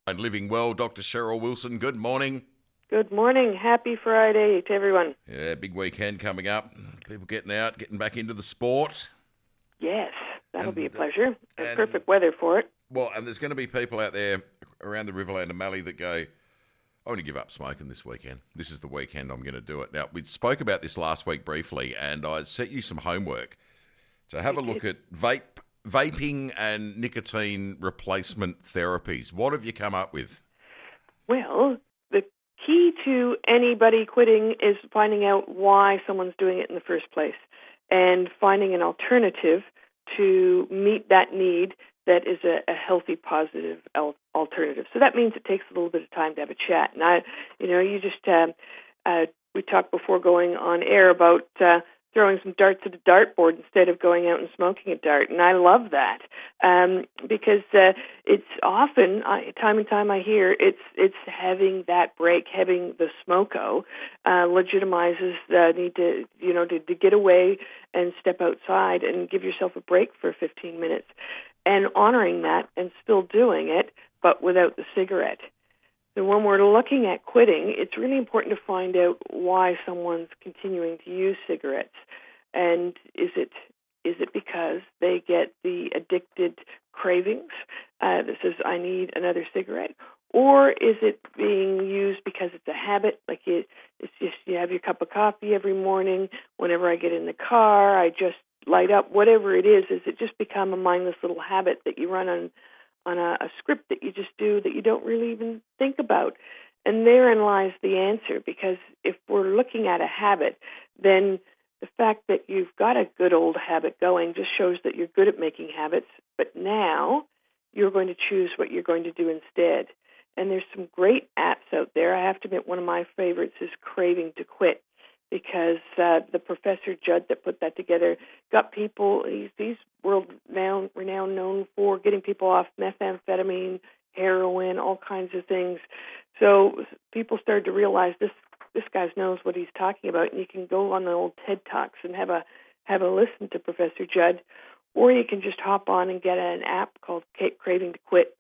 And living well, Dr. Cheryl Wilson. Good morning. Good morning. Happy Friday to everyone. Yeah, big weekend coming up. People getting out, getting back into the sport. Yes, that'll be a pleasure. and- Perfect weather for it. Well, and there's going to be people out there around the Riverland and Mallee that go, I want to give up smoking this weekend. This is the weekend I'm going to do it. Now, we spoke about this last week briefly, and I set you some homework to have a look at vaping and nicotine replacement therapies. What have you come up with? Well, the key to anybody quitting is finding out why someone's doing it in the first place and finding an alternative to meet that need that is a healthy, positive alternative. So that means it takes a little bit of time to have a chat. And we talked before going on air about throwing some darts at a dartboard instead of going out and smoking a dart. And I love that because it's often, time and time I hear, it's having that break, having the smoko legitimizes the need to get away and step outside and give yourself a break for 15 minutes and honoring that and still doing it, but without the cigarette. So when we're looking at quitting, it's really important to find out why someone's continuing to use cigarettes. And is it because they get the addicted cravings that says, I need another cigarette? Or is it being used because it's a habit, like it's just you have your cup of coffee every morning, whenever I get in the car, I just light up, whatever it is it just become a mindless little habit that you run on a script that you just do that you don't really even think about? And therein lies the answer, because if we're looking at a habit, then the fact that you've got a good old habit going just shows that you're good at making habits, but now you're going to choose what you're going to do instead. And there's some great apps out there. I have to admit, one of my favorites is Craving to Quit, because the Professor Judd that put that together got people, he's world-renowned known for getting people off methamphetamine, heroin, all kinds of things. So people started to realize this guy knows what he's talking about, and you can go on the old TED Talks and have a listen to Professor Judd, or you can just hop on and get an app called Craving to Quit,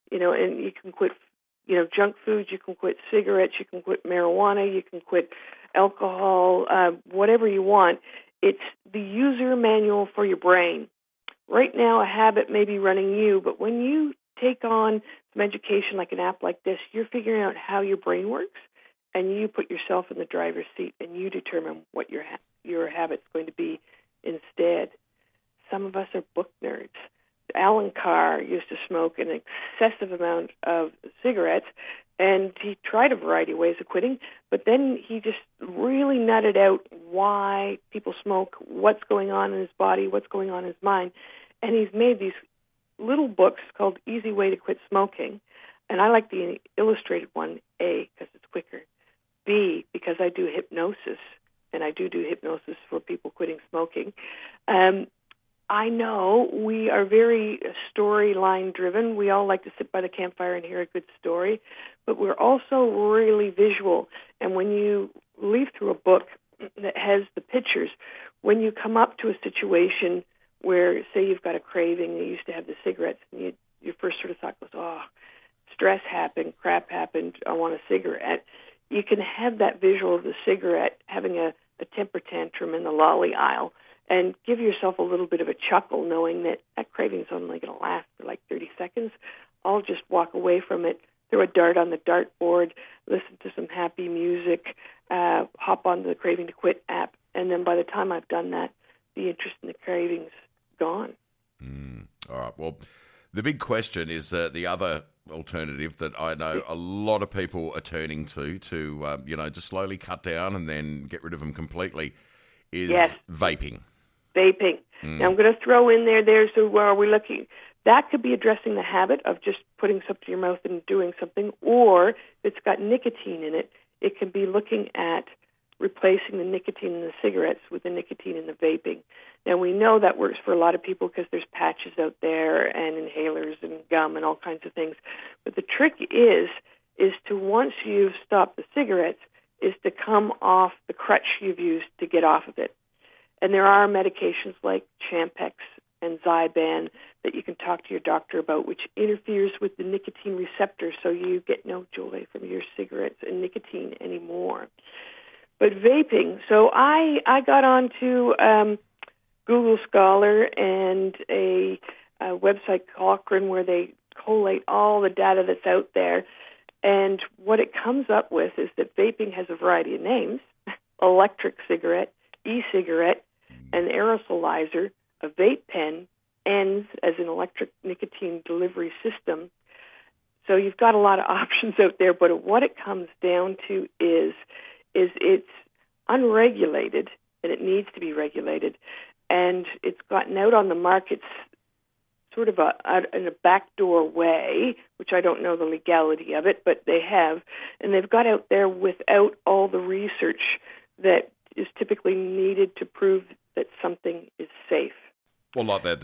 and you can quit junk foods, you can quit cigarettes, you can quit marijuana, you can quit alcohol, whatever you want. It's the user manual for your brain. Right now, a habit may be running you, but when you take on some education like an app like this, you're figuring out how your brain works, and you put yourself in the driver's seat, and you determine what your habit's going to be instead. Some of us are book nerds. Alan Carr used to smoke an excessive amount of cigarettes, and he tried a variety of ways of quitting, but then he just really nutted out why people smoke, what's going on in his body, what's going on in his mind, and he's made these little books called Easy Way to Quit Smoking, and I like the illustrated one, A, because it's quicker, B, because I do hypnosis, and I do hypnosis for people quitting smoking. I know we are very storyline driven. We all like to sit by the campfire and hear a good story, but we're also really visual. And when you leaf through a book that has the pictures, when you come up to a situation where, say, you've got a craving, you used to have the cigarettes, and your first sort of thought was, oh, stress happened, crap happened, I want a cigarette. You can have that visual of the cigarette having a temper tantrum in the lolly aisle, and give yourself a little bit of a chuckle knowing that craving's only going to last for like 30 seconds. I'll just walk away from it, throw a dart on the dartboard, listen to some happy music, hop on the Craving to Quit app, and then by the time I've done that, the interest in the craving's gone. All right. Well, the big question is the other alternative that I know a lot of people are turning to just slowly cut down and then get rid of them completely is vaping. Vaping. Now I'm going to throw in so where are we looking? That could be addressing the habit of just putting something to your mouth and doing something, or if it's got nicotine in it, it can be looking at replacing the nicotine in the cigarettes with the nicotine in the vaping. Now we know that works for a lot of people because there's patches out there and inhalers and gum and all kinds of things. But the trick is to, once you've stopped the cigarettes, is to come off the crutch you've used to get off of it. And there are medications like Champix and Zyban that you can talk to your doctor about, which interferes with the nicotine receptor, so you get no joy from your cigarettes and nicotine anymore. But vaping, so I got onto Google Scholar and a website, Cochrane, where they collate all the data that's out there. And what it comes up with is that vaping has a variety of names: electric cigarette, e-cigarette, an aerosolizer, a vape pen, ENDS as an electric nicotine delivery system. So you've got a lot of options out there, but what it comes down to is it's unregulated, and it needs to be regulated, and it's gotten out on the markets sort of in a backdoor way, which I don't know the legality of it, but they have, and they've got out there without all the research that is typically needed to prove that something is safe. Well, like the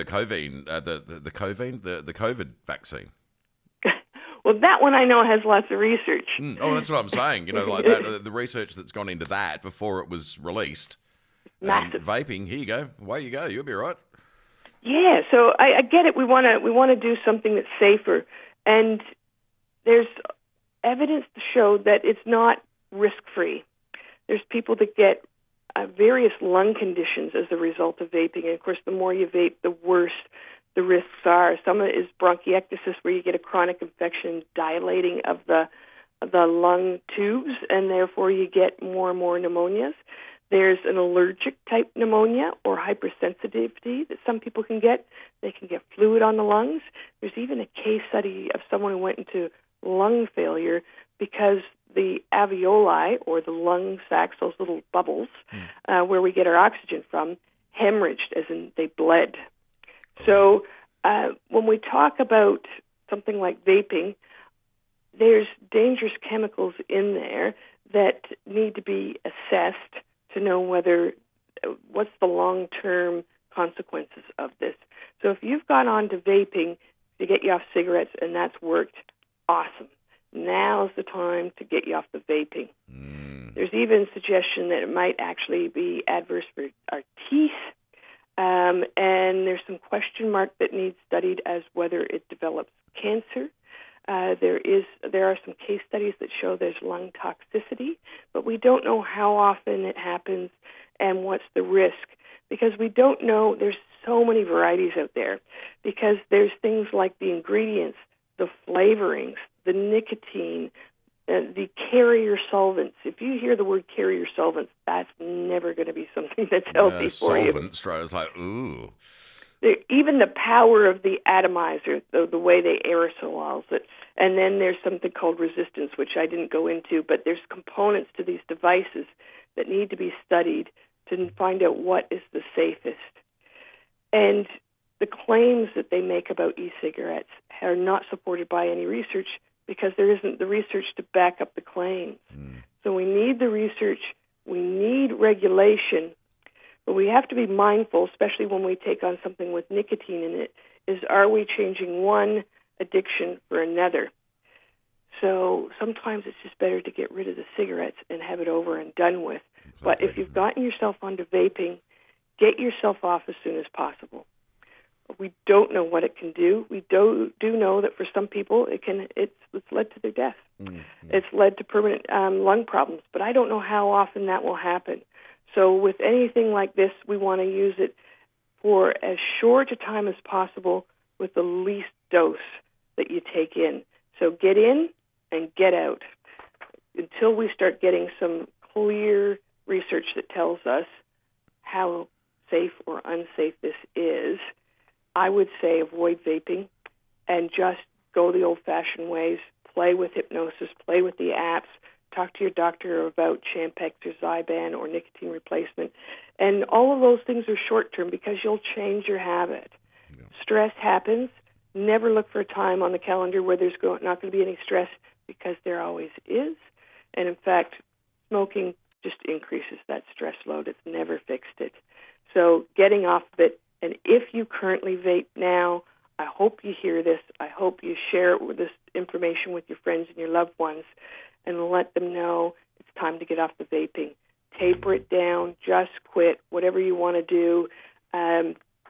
COVID vaccine. Well, that one I know has lots of research. Oh, that's what I'm saying. You know, like that, the research that's gone into that before it was released. Massive. Vaping, here you go. Away you go. You'll be right. Yeah, so I get it. We want to do something that's safer, and there's evidence to show that it's not risk-free. There's people that get various lung conditions as a result of vaping, and of course, the more you vape, the worse the risks are. Some of it is bronchiectasis, where you get a chronic infection, dilating of the lung tubes, and therefore you get more and more pneumonias. There's an allergic type pneumonia or hypersensitivity that some people can get. They can get fluid on the lungs. There's even a case study of someone who went into lung failure because the alveoli, or the lung sacs, those little bubbles where we get our oxygen from, hemorrhaged, as in they bled. So when we talk about something like vaping, there's dangerous chemicals in there that need to be assessed to know what's the long-term consequences of this. So if you've gone on to vaping to get you off cigarettes and that's worked, awesome. Now's the time to get you off the vaping. There's even suggestion that it might actually be adverse for our teeth, and there's some question mark that needs studied as whether it develops cancer. There are some case studies that show there's lung toxicity, but we don't know how often it happens and what's the risk, because we don't know. There's so many varieties out there, because there's things like the ingredients, the flavorings, the nicotine, the carrier solvents. If you hear the word carrier solvents, that's never going to be something that's healthy for you. Solvents, right? It's like, ooh. Even the power of the atomizer, the way they aerosols it. And then there's something called resistance, which I didn't go into, but there's components to these devices that need to be studied to find out what is the safest. And the claims that they make about e-cigarettes are not supported by any research, because there isn't the research to back up the claims. So we need the research, we need regulation, but we have to be mindful, especially when we take on something with nicotine in it, is are we changing one addiction for another? So sometimes it's just better to get rid of the cigarettes and have it over and done with. But if you've gotten yourself onto vaping, get yourself off as soon as possible. We don't know what it can do. We do know that for some people it's led to their death. It's led to permanent lung problems, but I don't know how often that will happen. So with anything like this, we want to use it for as short a time as possible with the least dose that you take in. So get in and get out until we start getting some clear research that tells us how safe or unsafe this is. I would say avoid vaping and just go the old-fashioned ways. Play with hypnosis, play with the apps, talk to your doctor about Champix or Zyban or nicotine replacement. And all of those things are short-term because you'll change your habit. Yeah. Stress happens. Never look for a time on the calendar where there's not going to be any stress, because there always is. And in fact, smoking just increases that stress load. It's never fixed it. So getting off of it. And if you currently vape now, I hope you hear this. I hope you share this information with your friends and your loved ones and let them know it's time to get off the vaping. Taper it down. Just quit. Whatever you want to do.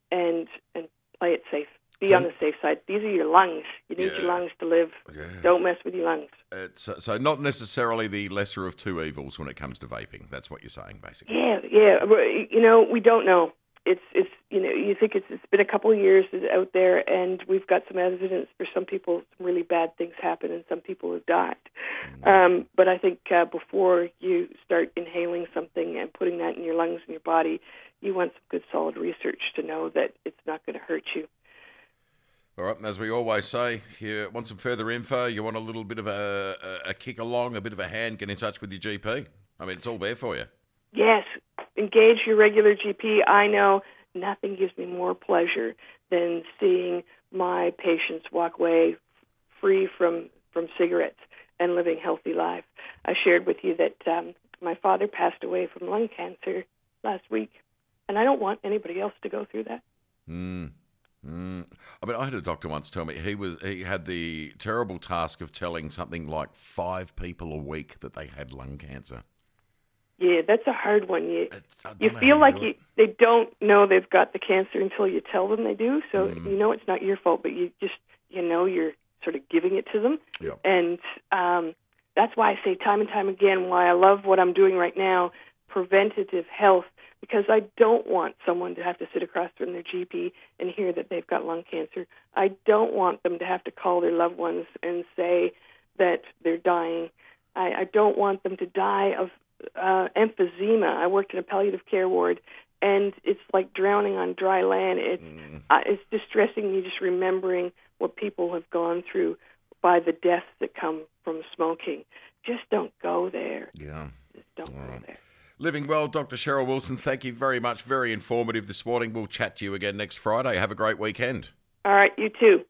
and play it safe. Be on the safe side. These are your lungs. You need your lungs to live. Yeah. Don't mess with your lungs. So not necessarily the lesser of two evils when it comes to vaping. That's what you're saying, basically. Yeah. We don't know. It's you think it's been a couple of years out there, and we've got some evidence for some people some really bad things happen, and some people have died. But I think before you start inhaling something and putting that in your lungs and your body, you want some good solid research to know that it's not going to hurt you. All right, and as we always say, you want some further info, you want a little bit of a kick along, a bit of a hand, get in touch with your GP. I mean, it's all there for you. Yes, engage your regular GP. I know nothing gives me more pleasure than seeing my patients walk away free from cigarettes and living healthy life. I shared with you that my father passed away from lung cancer last week, and I don't want anybody else to go through that. I mean, I had a doctor once tell me he had the terrible task of telling something like 5 people a week that they had lung cancer. Yeah, that's a hard one. You feel like they don't know they've got the cancer until you tell them they do. So you know it's not your fault, but you know you're sort of giving it to them. Yep. And that's why I say time and time again why I love what I'm doing right now, preventative health, because I don't want someone to have to sit across from their GP and hear that they've got lung cancer. I don't want them to have to call their loved ones and say that they're dying. I don't want them to die of emphysema. I worked in a palliative care ward, and it's like drowning on dry land. It's distressing me just remembering what people have gone through by the deaths that come from smoking. Just don't go there. Yeah. Just don't go there. Living Well, Dr. Cheryl Wilson, thank you very much. Very informative this morning. We'll chat to you again next Friday. Have a great weekend. All right, you too.